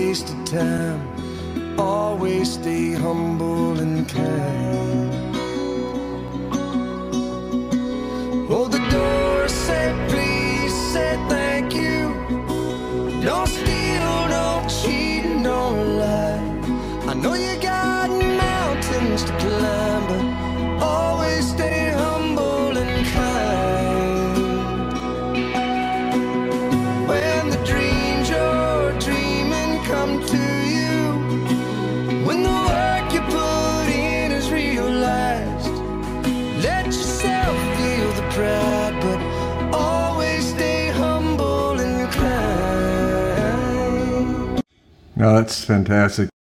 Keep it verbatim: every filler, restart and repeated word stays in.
waste of time. Always stay humble and kind. Oh, the door said please, said thank you. Don't steal, don't cheat, and don't lie. I know you got mountains to climb, but always stay humble and kind. When the dreams you're dreaming come to you, when the work you put in is realized, let yourself feel the pride, but always stay humble and kind. No, that's fantastic.